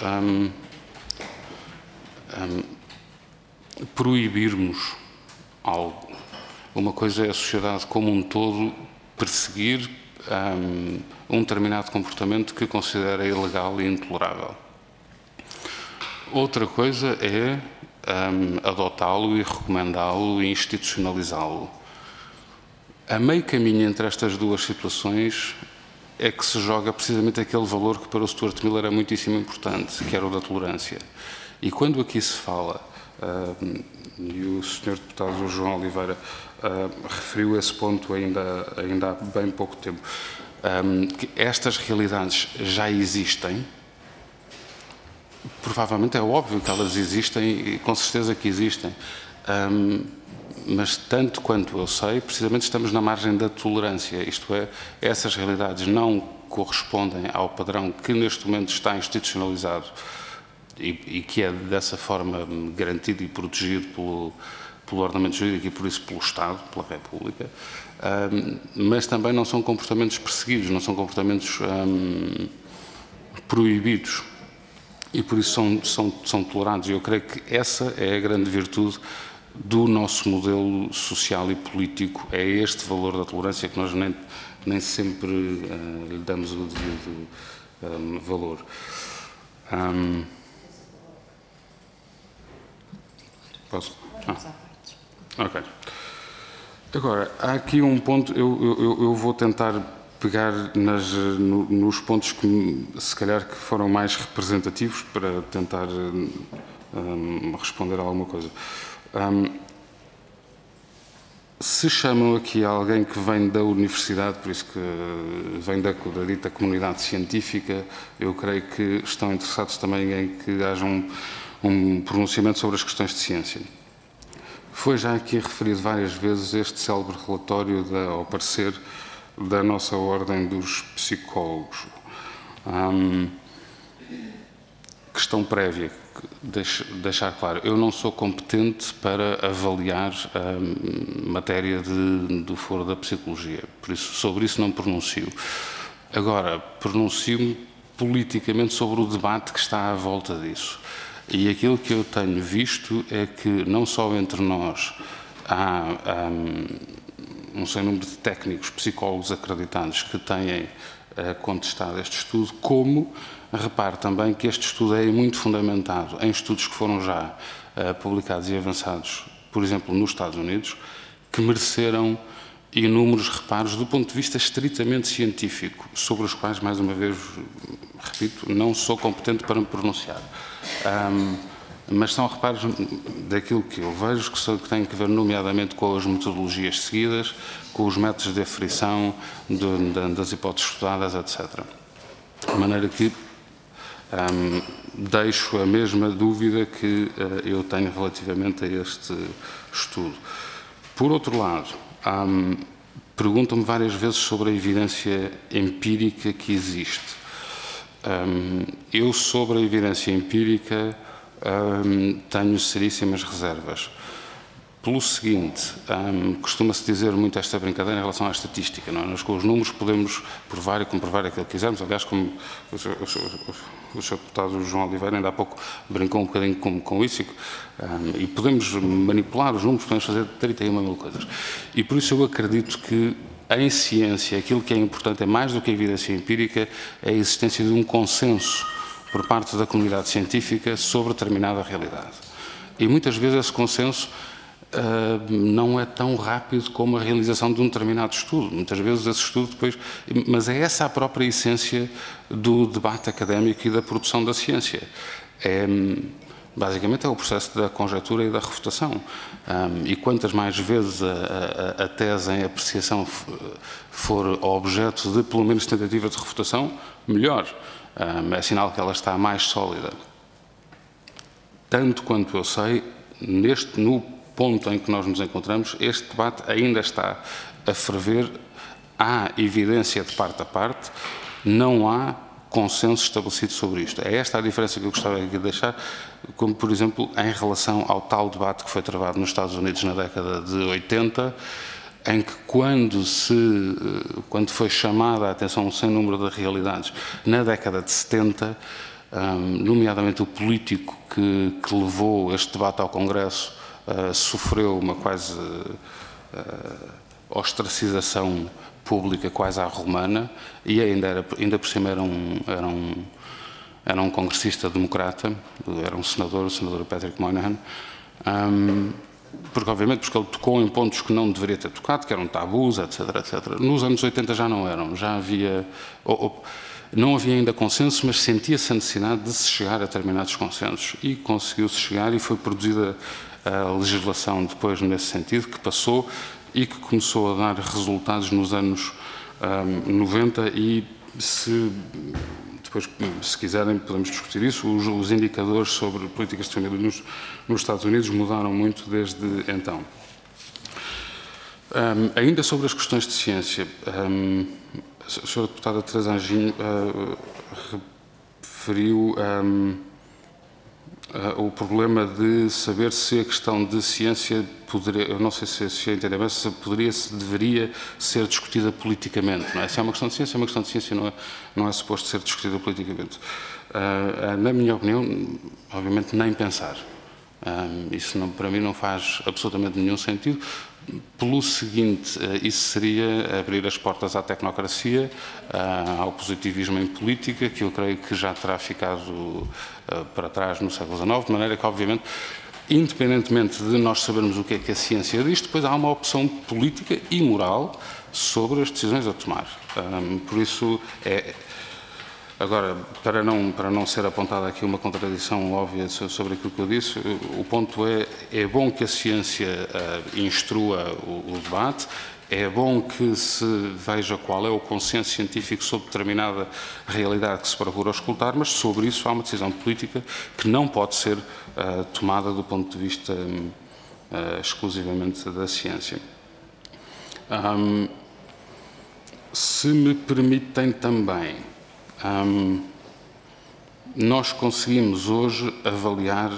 proibirmos algo. Uma coisa é a sociedade como um todo perseguir um determinado comportamento que considera ilegal e intolerável. Outra coisa é adotá-lo e recomendá-lo e institucionalizá-lo. A meio caminho entre estas duas situações é que se joga precisamente aquele valor que para o Stuart Mill era muitíssimo importante, que era o da tolerância. E quando aqui se fala, e o Sr. Deputado João Oliveira referiu esse ponto ainda há bem pouco tempo, que estas realidades já existem, provavelmente é óbvio que elas existem e com certeza que existem, mas tanto quanto eu sei, precisamente estamos na margem da tolerância, isto é, essas realidades não correspondem ao padrão que neste momento está institucionalizado e que é dessa forma garantido e protegido pelo ordenamento jurídico e por isso pelo Estado, pela República, mas também não são comportamentos perseguidos, não são comportamentos proibidos e por isso são tolerados. E eu creio que essa é a grande virtude do nosso modelo social e político, é este valor da tolerância que nós nem sempre lhe damos o devido valor. Posso? Ok. Agora, há aqui um ponto, eu vou tentar pegar nos pontos que se calhar que foram mais representativos para tentar responder a alguma coisa. Se chamam aqui alguém que vem da universidade, por isso que vem da dita comunidade científica, eu creio que estão interessados também em que haja um pronunciamento sobre as questões de ciência. Foi já aqui referido várias vezes este célebre relatório ao parecer da nossa Ordem dos Psicólogos. Questão prévia, deixar claro, eu não sou competente para avaliar a matéria do foro da psicologia, por isso sobre isso não pronuncio. Agora, pronuncio-me politicamente sobre o debate que está à volta disso. E aquilo que eu tenho visto é que não só entre nós há um sem número de técnicos, psicólogos acreditados que têm contestado este estudo, como repare também que este estudo é muito fundamentado em estudos que foram já publicados e avançados, por exemplo, nos Estados Unidos, que mereceram inúmeros reparos do ponto de vista estritamente científico, sobre os quais, mais uma vez, repito, não sou competente para me pronunciar. Mas são reparos daquilo que eu vejo, que têm que ver nomeadamente com as metodologias seguidas, com os métodos de aferição das hipóteses estudadas, etc. De maneira que deixo a mesma dúvida que eu tenho relativamente a este estudo. Por outro lado, perguntam-me várias vezes sobre a evidência empírica que existe. Eu, sobre a evidência empírica, tenho seríssimas reservas. Pelo seguinte, costuma-se dizer muito esta brincadeira em relação à estatística, não é? Nós com os números podemos provar e comprovar aquilo que quisermos, aliás, como o Sr. Deputado João Oliveira ainda há pouco brincou um bocadinho com isso, e podemos manipular os números, podemos fazer 31 mil coisas. E por isso eu acredito que em ciência aquilo que é importante é mais do que a evidência empírica, é a existência de um consenso por parte da comunidade científica sobre determinada realidade. E muitas vezes esse consenso não é tão rápido como a realização de um determinado estudo. Muitas vezes esse estudo depois... Mas é essa a própria essência do debate académico e da produção da ciência. Basicamente é o processo da conjectura e da refutação. E quantas mais vezes a tese em apreciação for objeto de, pelo menos, tentativa de refutação, melhor. É sinal que ela está mais sólida. Tanto quanto eu sei, no ponto em que nós nos encontramos, este debate ainda está a ferver. Há evidência de parte a parte, não há consenso estabelecido sobre isto. É esta a diferença que eu gostava aqui de deixar, como, por exemplo, em relação ao tal debate que foi travado nos Estados Unidos na década de 80, em que quando foi chamada a atenção um sem número de realidades na década de 70, nomeadamente o político que levou este debate ao Congresso sofreu uma quase ostracização pública quase à romana, e ainda por cima era um congressista democrata, era um senador, o senador Patrick Moynihan, porque ele tocou em pontos que não deveria ter tocado, que eram tabus, etc, etc. Nos anos 80 já não eram, já havia, não havia ainda consenso, mas sentia-se a necessidade de se chegar a determinados consensos, e conseguiu-se chegar, e foi produzida a legislação depois nesse sentido, que passou e que começou a dar resultados nos anos 90, e depois, se quiserem, podemos discutir isso. Os indicadores sobre políticas de família nos Estados Unidos mudaram muito desde então. Ainda sobre as questões de ciência, a Sra. Deputada Teresa Anjinho referiu o problema de saber se a questão de ciência poderia, eu não sei se eu entendo bem, se deveria ser discutida politicamente, não é? Se é uma questão de ciência, não é suposto ser discutida politicamente. Na minha opinião, obviamente, nem pensar. Isso para mim não faz absolutamente nenhum sentido. Pelo seguinte, isso seria abrir as portas à tecnocracia, ao positivismo em política, que eu creio que já terá ficado para trás no século XIX, de maneira que, obviamente, independentemente de nós sabermos o que é que a ciência diz, depois há uma opção política e moral sobre as decisões a tomar. Por isso, agora, para não ser apontada aqui uma contradição óbvia sobre aquilo que eu disse, o ponto é bom que a ciência instrua o debate, é bom que se veja qual é o consenso científico sobre determinada realidade que se procura escutar, mas sobre isso há uma decisão política que não pode ser tomada do ponto de vista exclusivamente da ciência. Se me permitem também, nós conseguimos hoje avaliar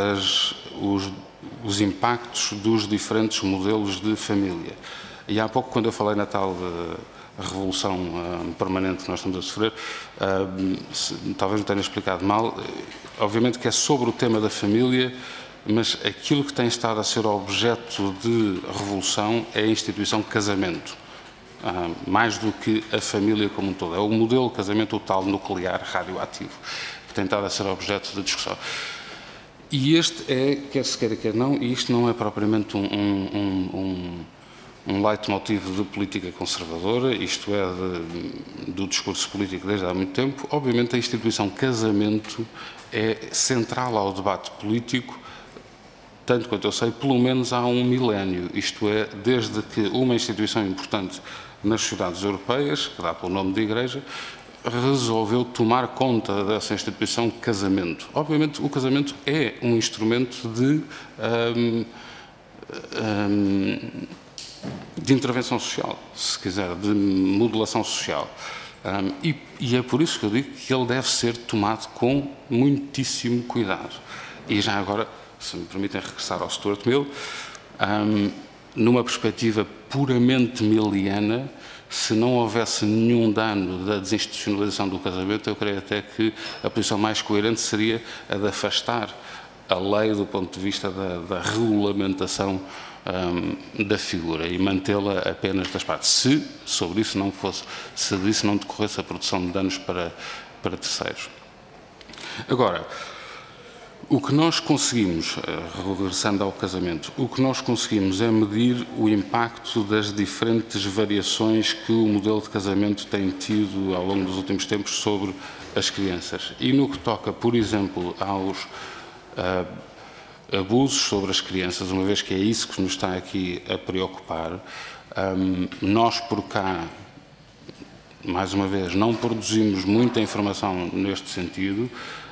os impactos dos diferentes modelos de família. E há pouco, quando eu falei na tal revolução permanente que nós estamos a sofrer, talvez não tenha explicado mal, obviamente que é sobre o tema da família, mas aquilo que tem estado a ser objeto de revolução é a instituição casamento. Mais do que a família como um todo. É o modelo de casamento, o tal nuclear radioativo, que tem estado a ser objeto de discussão. E este quer se queira, quer não, e isto não é propriamente um leitmotiv de política conservadora, isto é, do discurso político desde há muito tempo. Obviamente a instituição casamento é central ao debate político, tanto quanto eu sei, pelo menos há um milénio, isto é, desde que uma instituição importante nas sociedades europeias, que dá pelo nome de Igreja, resolveu tomar conta dessa instituição casamento. Obviamente o casamento é um instrumento de intervenção social, se quiser, de modelação social. E é por isso que eu digo que ele deve ser tomado com muitíssimo cuidado. E já agora, se me permitem regressar ao Stuart Mill, numa perspectiva puramente milliana, se não houvesse nenhum dano da desinstitucionalização do casamento, eu creio até que a posição mais coerente seria a de afastar a lei do ponto de vista da regulamentação da figura e mantê-la apenas das partes, se sobre isso se disso não decorresse a produção de danos para terceiros. Agora, o que nós conseguimos, regressando ao casamento, o que nós conseguimos é medir o impacto das diferentes variações que o modelo de casamento tem tido ao longo dos últimos tempos sobre as crianças. E no que toca, por exemplo, aos abusos sobre as crianças, uma vez que é isso que nos está aqui a preocupar, nós por cá, mais uma vez, não produzimos muita informação neste sentido.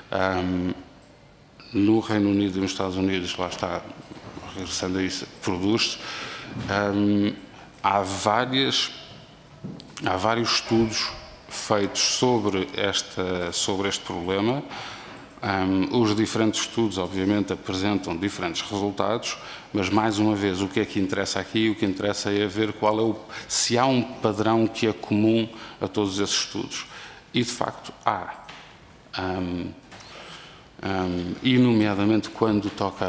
No Reino Unido e nos Estados Unidos, lá está, regressando a isso, produz-se. Há vários estudos feitos sobre este problema. Os diferentes estudos, obviamente, apresentam diferentes resultados, mas, mais uma vez, o que é que interessa aqui? O que interessa é ver se há um padrão que é comum a todos esses estudos. E, de facto, há. E, nomeadamente, quando toca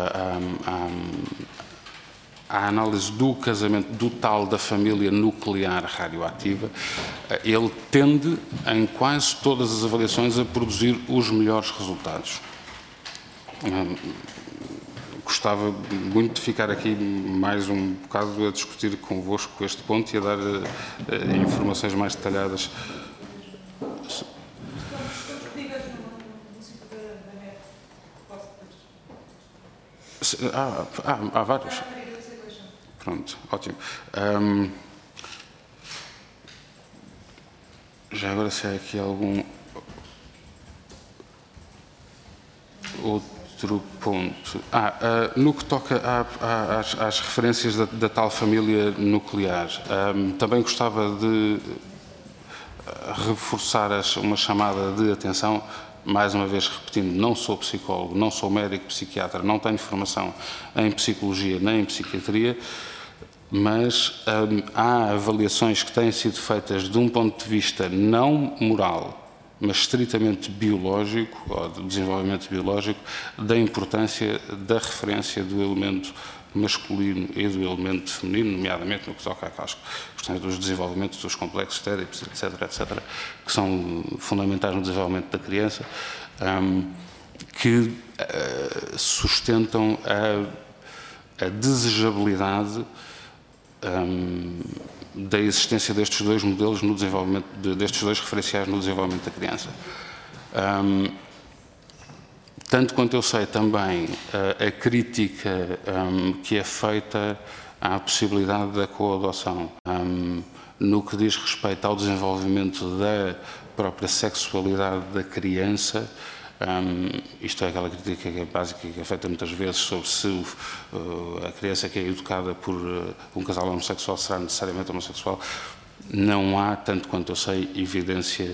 a análise do casamento do tal da família nuclear radioativa, ele tende, em quase todas as avaliações, a produzir os melhores resultados. Gostava muito de ficar aqui mais um bocado a discutir convosco este ponto e a dar informações mais detalhadas. Há vários. Pronto, ótimo. Já agora, se há aqui algum outro ponto. No que toca às referências da tal família nuclear, também gostava de reforçar uma chamada de atenção. Mais uma vez repetindo, não sou psicólogo, não sou médico psiquiatra, não tenho formação em psicologia nem em psiquiatria, mas há avaliações que têm sido feitas de um ponto de vista não moral, mas estritamente biológico, ou de desenvolvimento biológico, da importância da referência do elemento masculino e do elemento feminino, nomeadamente no que toca àquelas questões dos desenvolvimentos dos complexos estéricos, etc., que são fundamentais no desenvolvimento da criança, que sustentam a desejabilidade da existência destes dois modelos no desenvolvimento, destes dois referenciais no desenvolvimento da criança. Tanto quanto eu sei também, a crítica que é feita à possibilidade da coadoção, no que diz respeito ao desenvolvimento da própria sexualidade da criança, isto é aquela crítica básica que é feita muitas vezes sobre se a criança que é educada por um casal homossexual será necessariamente homossexual. Não há, tanto quanto eu sei, evidência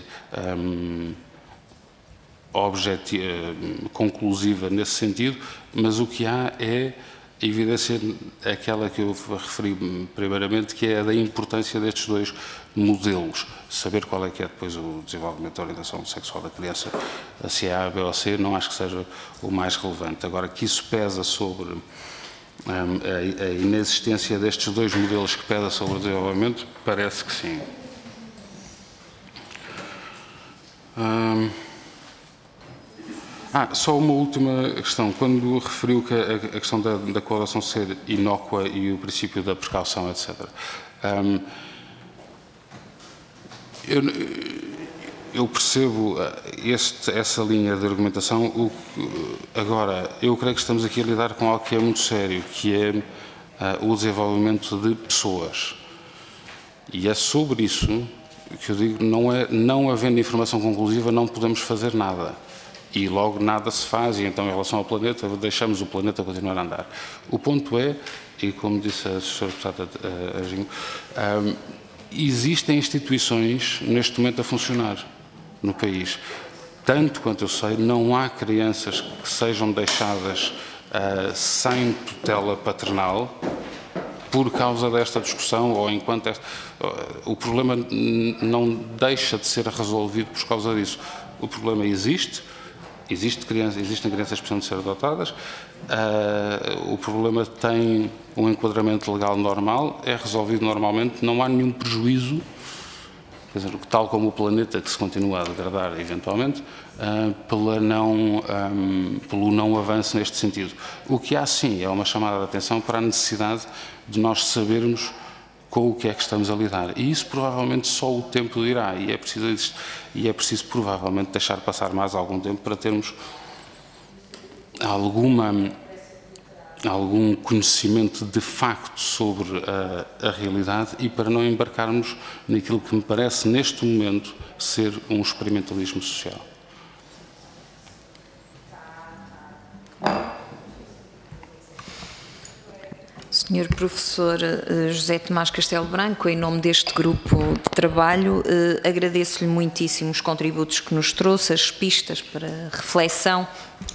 conclusiva nesse sentido, mas o que há é a evidência, aquela que eu referi primeiramente, que é a da importância destes dois modelos. Saber qual é que é depois o desenvolvimento da orientação sexual da criança, se é A, B ou C, não acho que seja o mais relevante. Agora, que isso pesa sobre a inexistência destes dois modelos, que pesa sobre o desenvolvimento, parece que sim. Só uma última questão. Quando referiu que a questão da coadoção ser inócua e o princípio da precaução, etc. Eu percebo essa linha de argumentação. Agora, eu creio que estamos aqui a lidar com algo que é muito sério, que é o desenvolvimento de pessoas. E é sobre isso que eu digo, não havendo informação conclusiva, não podemos fazer nada. E logo nada se faz, e então em relação ao planeta, deixamos o planeta continuar a andar. O ponto é, e como disse a Sra. Deputada Gingo, existem instituições neste momento a funcionar no país. Tanto quanto eu sei, não há crianças que sejam deixadas sem tutela paternal por causa desta discussão, ou enquanto o problema não deixa de ser resolvido por causa disso. O problema existe. Existem crianças que precisam de ser adotadas, o problema tem um enquadramento legal normal, é resolvido normalmente, não há nenhum prejuízo, quer dizer, tal como o planeta que se continua a degradar eventualmente, pelo não avanço neste sentido. O que há sim é uma chamada de atenção para a necessidade de nós sabermos com o que é que estamos a lidar. E isso provavelmente só o tempo dirá, e é preciso provavelmente deixar passar mais algum tempo para termos algum conhecimento de facto sobre a realidade e para não embarcarmos naquilo que me parece neste momento ser um experimentalismo social. Senhor Professor José Tomás Castelo Branco, em nome deste grupo de trabalho, agradeço-lhe muitíssimo os contributos que nos trouxe, as pistas para reflexão,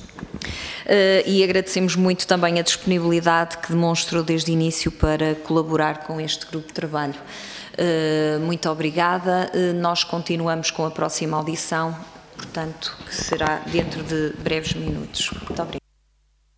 e agradecemos muito também a disponibilidade que demonstrou desde o início para colaborar com este grupo de trabalho. Muito obrigada. Nós continuamos com a próxima audição, portanto, que será dentro de breves minutos. Muito obrigada.